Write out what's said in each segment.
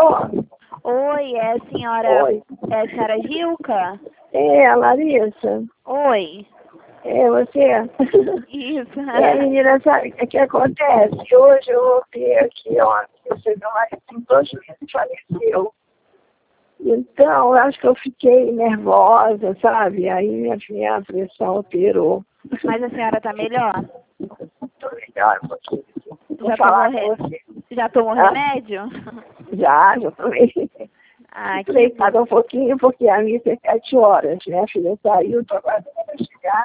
Alô? Oi, é a senhora. Oi. É a senhora Gilca? É, a Larissa. Oi. É você? Isso. É, menina, sabe o que acontece? Hoje eu voltei aqui, ó. Você meu marido tem 2 meses faleceu. Então, eu acho que eu fiquei nervosa, sabe? Aí minha pressão alterou. Mas a senhora tá melhor? Tô melhor um pouquinho. Vou Já falar tomou, com você. já tomou Ah? remédio? Já tomei. Ah, que bom. Deitada um pouquinho, porque a missa é 7 horas. Minha filha saiu, tô agora para chegar.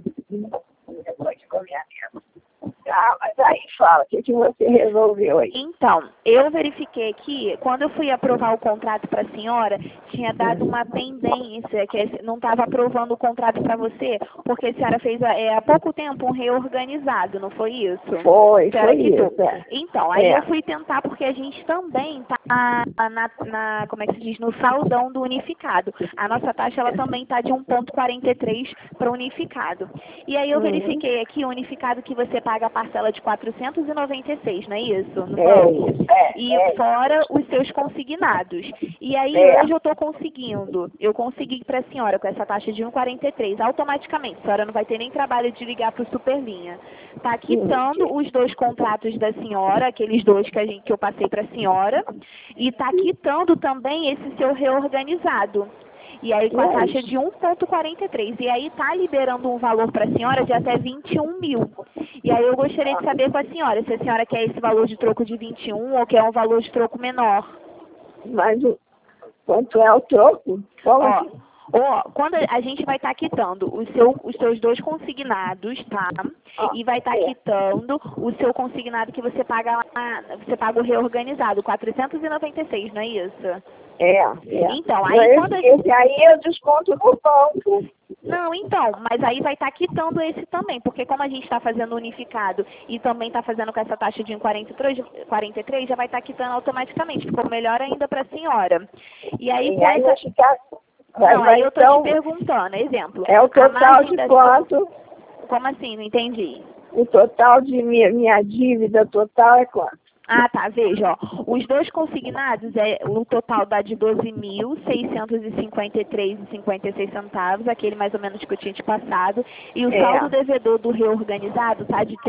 Depois de comer a mesa. Ah, mas aí fala, o que você resolveu aí? Então, eu verifiquei aqui, quando eu fui aprovar o contrato para a senhora, tinha dado uma pendência, que não estava aprovando o contrato para você, porque a senhora fez há pouco tempo um reorganizado, não foi isso? Foi Senhora quitou. isso, é. Então, aí eu fui tentar, porque a gente também está como é que se diz, no saldão do unificado. A nossa taxa, ela também está de 1,43 para unificado. E aí eu verifiquei aqui o unificado que você paga a parcela de 496, não é isso? No banco. E fora os seus consignados. E aí hoje eu estou conseguindo. Eu consegui para a senhora com essa taxa de 1,43 automaticamente. A senhora não vai ter nem trabalho de ligar para o Superlinha. Está quitando os 2 contratos da senhora, aqueles 2 que eu passei para a senhora, e está quitando também esse seu reorganizado. E aí com a taxa de 1,43. E aí está liberando um valor para a senhora de até 21 mil. E aí eu gostaria de saber com a senhora se a senhora quer esse valor de troco de 21 ou quer um valor de troco menor. Mas quanto é o troco? Como assim? Quando a gente vai estar quitando os seus 2 consignados, tá? E vai estar quitando o seu consignado que você paga lá, você paga o reorganizado, 496, não é isso? Então, aí quando esse aí eu desconto no banco. Não, então, mas aí vai estar quitando esse também, porque como a gente está fazendo unificado e também está fazendo com essa taxa de 1,43, já vai estar quitando automaticamente, ficou melhor ainda para a senhora. E aí com essa... Não, aí eu estou te perguntando, exemplo. É o total de quanto? Como assim? Não entendi. O total de minha dívida total é quanto? Ah, tá, veja, ó, os 2 consignados, o total dá de 12.653,56 centavos, aquele mais ou menos que eu tinha te passado, e o saldo devedor do reorganizado tá de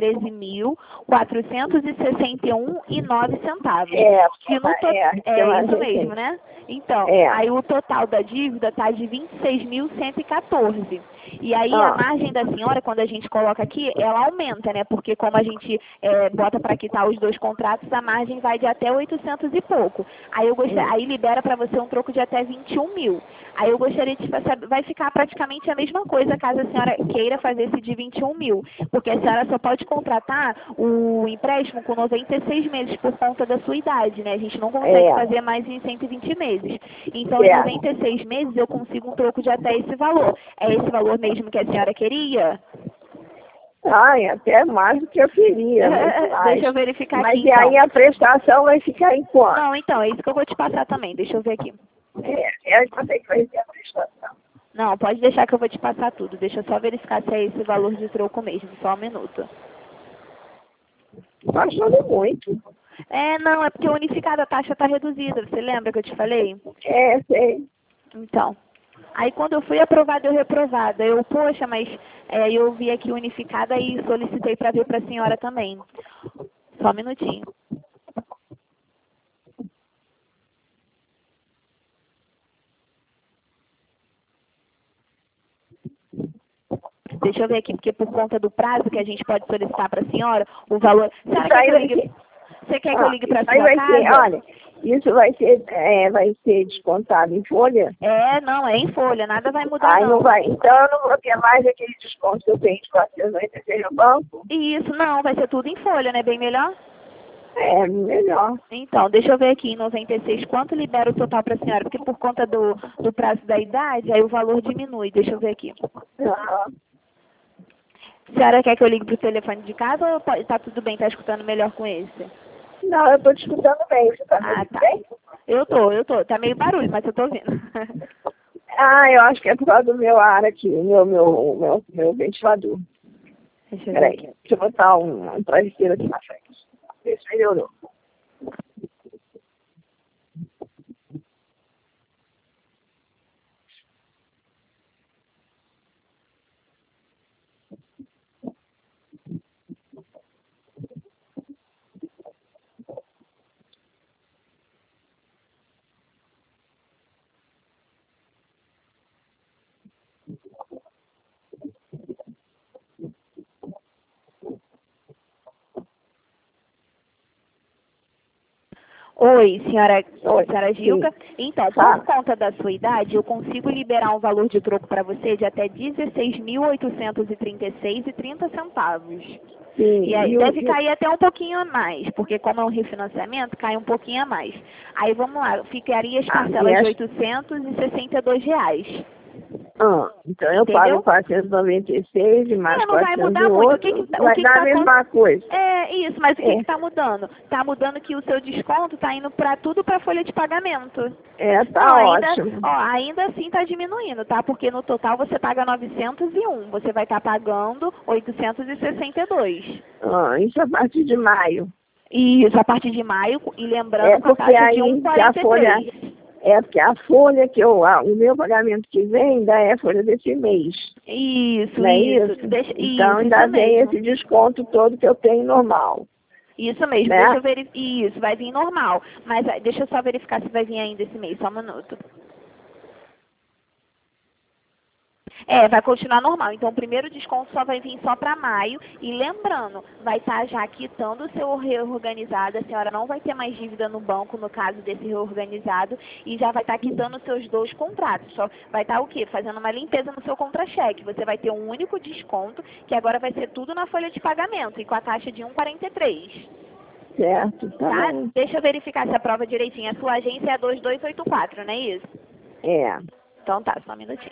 13.461,09 centavos. É isso mesmo, né? Então, aí o total da dívida tá de 26.114. E aí a margem da senhora, quando a gente coloca aqui, ela aumenta, né? Porque como a gente bota para quitar os 2 contratos, a margem vai de até 800 e pouco. Aí aí libera para você um troco de até 21 mil. Aí eu gostaria de saber, vai ficar praticamente a mesma coisa caso a senhora queira fazer esse de 21 mil. Porque a senhora só pode contratar o empréstimo com 96 meses por conta da sua idade, né? A gente não consegue fazer mais em 120 meses. Então, em 96 meses eu consigo um troco de até esse valor. É esse valor mesmo que a senhora queria? Ai, até mais do que eu queria. Deixa eu verificar aqui. Mas aí a prestação vai ficar em quanto? Não, então, é isso que eu vou te passar também. Deixa eu ver aqui. Eu vou ter que fazer a prestação. Não, pode deixar que eu vou te passar tudo. Deixa eu só verificar se é esse valor de troco mesmo. Só um minuto. Baixando muito. Não, é porque a unificada a taxa está reduzida. Você lembra que eu te falei? Sei. Então, aí quando eu fui aprovada, eu reprovada. Poxa, mas eu vi aqui unificada e solicitei para ver para a senhora também. Só um minutinho. Deixa eu ver aqui, porque por conta do prazo que a gente pode solicitar para a senhora, o valor... Você quer que eu ligue para a sua casa? Olha, isso vai ser descontado em folha? Não, é em folha, nada vai mudar não vai. Então eu não vou ter mais aquele desconto que eu tenho de 496 no banco? Isso, não, vai ser tudo em folha, né? Bem melhor? Melhor. Então, deixa eu ver aqui em 96 quanto libera o total para a senhora, porque por conta do prazo da idade, aí o valor diminui. Deixa eu ver aqui. A senhora quer que eu ligue para o telefone de casa ou tá tudo bem, tá escutando melhor com esse? Não, eu estou te escutando bem. Você tá me ouvindo bem? Eu tô. Tá meio barulho, mas eu tô ouvindo. Eu acho que é por causa do meu ar aqui, meu ventilador. Deixa eu ver aqui. Deixa eu botar um travesseiro aqui na frente. Ver se melhorou. Oi, senhora, Oi. senhora Gilca. Sim. Então, Tá. por conta da sua idade, eu consigo liberar um valor de troco para você de até 16.836,30 centavos. Sim. E aí deve cair até um pouquinho a mais, porque como é um refinanciamento, cai um pouquinho a mais. Aí vamos lá, ficaria as parcelas de R$ 862. Então eu Entendeu? pago 496 e mais Não vai mudar muito. O que 408, que, o vai que que dar a tá mesma coisa. É isso, mas o que É. está mudando? Está mudando que o seu desconto está indo para tudo para folha de pagamento. Tá Não, ótimo. ainda assim está diminuindo, tá? Porque no total você paga 901, você vai estar pagando 862. Isso a partir de maio. Isso, a partir de maio, e lembrando com a Porque taxa de aí que a folha, 1,43. porque a folha o meu pagamento que vem ainda é a folha desse mês. Isso, Não é isso. isso? Deixa, Então isso ainda vem mesmo. esse desconto todo que eu tenho normal. Isso mesmo, Né? deixa eu verificar. Isso, vai vir normal. Mas deixa eu só verificar se vai vir ainda esse mês, só um minuto. Vai continuar normal. Então, o primeiro desconto só vai vir só para maio. E lembrando, vai estar já quitando o seu reorganizado. A senhora não vai ter mais dívida no banco, no caso desse reorganizado. E já vai estar quitando os seus 2 contratos. Só vai estar o quê? Fazendo uma limpeza no seu contra-cheque. Você vai ter um único desconto, que agora vai ser tudo na folha de pagamento. E com a taxa de 1,43. Certo, Tá? Deixa eu verificar se a prova direitinho. A sua agência é a 2284, não é isso? Então tá, só um minutinho.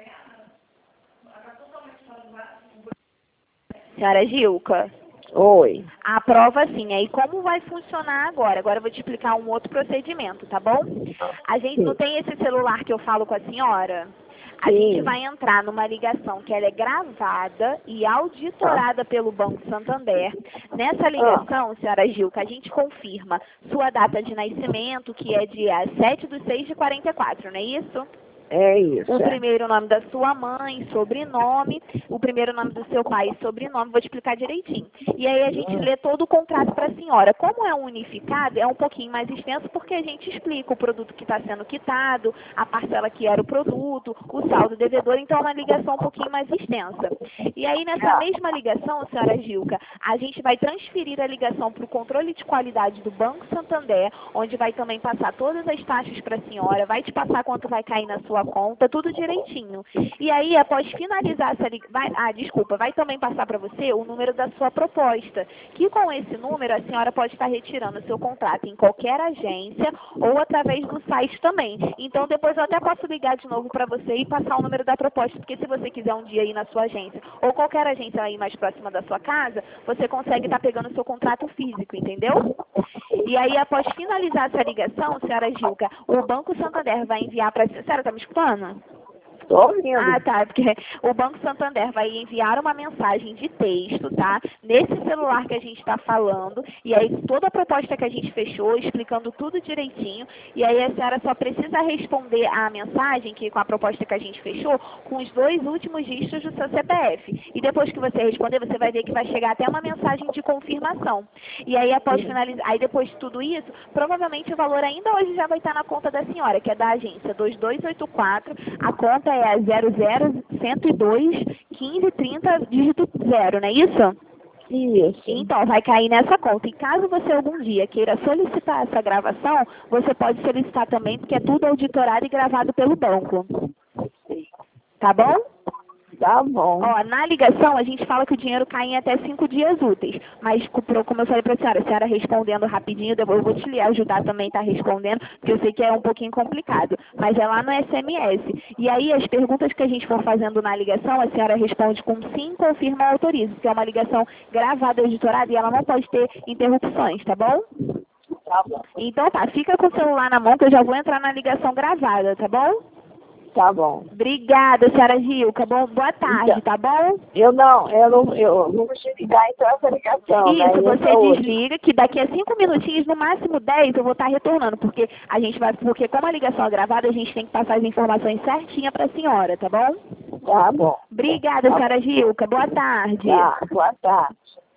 Senhora Gilca. Oi. A prova sim, aí como vai funcionar agora? Agora eu vou te explicar um outro procedimento, tá bom? A gente não tem esse celular que eu falo com a senhora? A gente vai entrar numa ligação que ela é gravada e auditorada pelo Banco Santander. Nessa ligação, senhora Gilca, a gente confirma sua data de nascimento, que é dia 7/6/44, não é isso? É isso. O primeiro nome da sua mãe, sobrenome, o primeiro nome do seu pai, sobrenome, vou te explicar direitinho. E aí a gente lê todo o contrato para a senhora. Como é unificado, é um pouquinho mais extenso porque a gente explica o produto que está sendo quitado, a parcela que era o produto, o saldo devedor, então é uma ligação um pouquinho mais extensa. E aí nessa mesma ligação, senhora Gilca, a gente vai transferir a ligação para o controle de qualidade do Banco Santander, onde vai também passar todas as taxas para a senhora, vai te passar quanto vai cair na sua conta, tudo direitinho. E aí, após finalizar essa vai também passar para você o número da sua proposta, que com esse número a senhora pode estar retirando o seu contrato em qualquer agência ou através do site também. Então, depois eu até posso ligar de novo para você e passar o número da proposta, porque se você quiser um dia ir na sua agência ou qualquer agência aí mais próxima da sua casa, você consegue estar pegando o seu contrato físico, entendeu? E aí, após finalizar essa ligação, senhora Gilca, o Banco Santander vai enviar para a senhora, está me escutando? Tô ouvindo. Tá, porque o Banco Santander vai enviar uma mensagem de texto, tá? Nesse celular que a gente está falando, e aí toda a proposta que a gente fechou, explicando tudo direitinho, e aí a senhora só precisa responder a mensagem, que com a proposta que a gente fechou, com os 2 últimos dígitos do seu CPF. E depois que você responder, você vai ver que vai chegar até uma mensagem de confirmação. E aí, após finalizar, aí depois de tudo isso, provavelmente o valor ainda hoje já vai estar na conta da senhora, que é da agência 2284, a conta é a 00102-1530, dígito 0, não é isso? Isso. Então, vai cair nessa conta. E caso você algum dia queira solicitar essa gravação, você pode solicitar também, porque é tudo auditorado e gravado pelo banco. Tá bom? Tá bom. Na ligação, a gente fala que o dinheiro cai em até 5 dias úteis. Mas, como eu falei para a senhora respondendo rapidinho, eu vou te ajudar também a estar respondendo, porque eu sei que é um pouquinho complicado. Mas é lá no SMS. E aí, as perguntas que a gente for fazendo na ligação, a senhora responde com sim, confirma ou autoriza, porque é uma ligação gravada, editorada, e ela não pode ter interrupções, tá bom? Tá bom. Então tá, fica com o celular na mão que eu já vou entrar na ligação gravada, tá bom? Tá bom. Obrigada, senhora Gilca. Boa tarde, Então, tá bom? eu não vou desligar então essa ligação. Isso, né? você desliga, que daqui a 5 minutinhos, no máximo 10, eu vou estar retornando, porque como a ligação é gravada, a gente tem que passar as informações certinhas para a senhora, tá bom? Tá bom. Obrigada, senhora Gilca. Boa tarde. Tá, boa tarde.